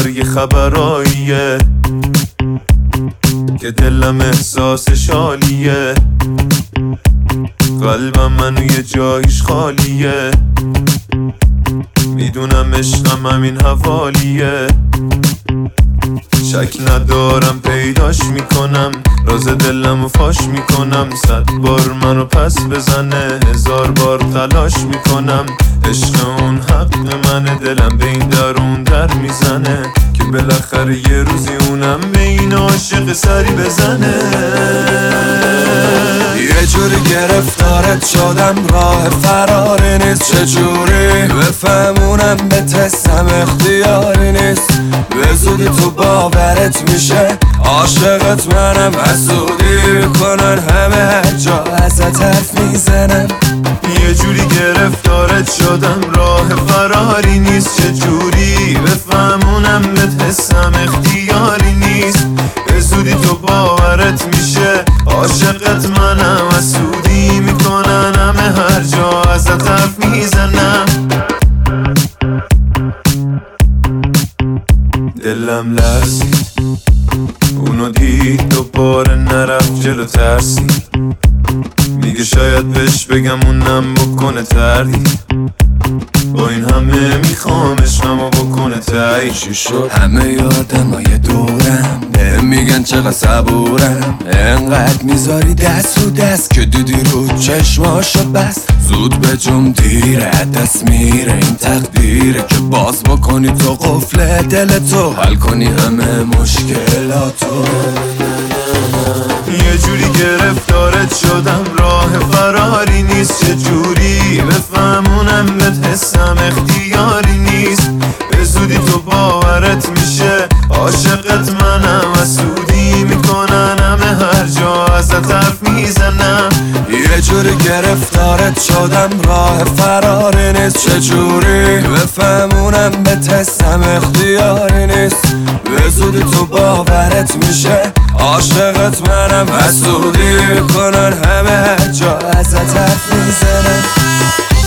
یه خبراییه که دلم احساسش عالیه، قلبم منو یه جایش خالیه، میدونم عشقم همین حوالیه، شک ندارم پیداش میکنم، راز دلمو فاش میکنم، 100 بار منو پس بزنه 1000 بار تلاش میکنم، عشق اون حق منه، دلم به این درون در میزنه که بالاخره یه روزی اونم به این عاشق سری بزنه. یه جوری گرفتارت شدم راه فراری نیست، چجوری بفهمونم به تستم اختیاری نیست، به زودی تو باورت میشه عاشقت منم، حسودی کنن همه هر جا ازت حرف میزنم. یه جوری گرفتارت شدم راه فراری نیست، چجوری بفهمونم به حسم اختیاری نیست، به زودی تو باورت میشه عاشقت منم، حسودی میکنن همه هر جا ازت حرف میزنم. دلم لرزید اونو دید دوباره نرفت جلو ترسید، میگه شاید بهش بگم اونم بکنه تردید، با این همه میخوام عشقمو بکنه تایی. چی شد؟ همه آدمای دورم میگن چقدر صبورم، انقدر میذاری دست رو دست که دیدی رو چشماشو بس، زود به جم دیره دست میره این تقدیره که باز بکنی تو قفل دلتو، حل کنی همه مشکلاتو. یه جوری گرفتارت شدم راه فراری نیست، چجوری بفهمونم بهت حسم اختیاری نیست، به زودی تو باورت میشه عاشقت منم، حسودی میکنن همه هر جا ازت حرف میزنم. یه جوری گرفتارت شدم راه فراری نیست، چجوری بفهمونم به تستم اختیاری نیست، به زودی تو باورت میشه عاشقت منم، حسودی کنن همه هر جا ازت حرف میزنم.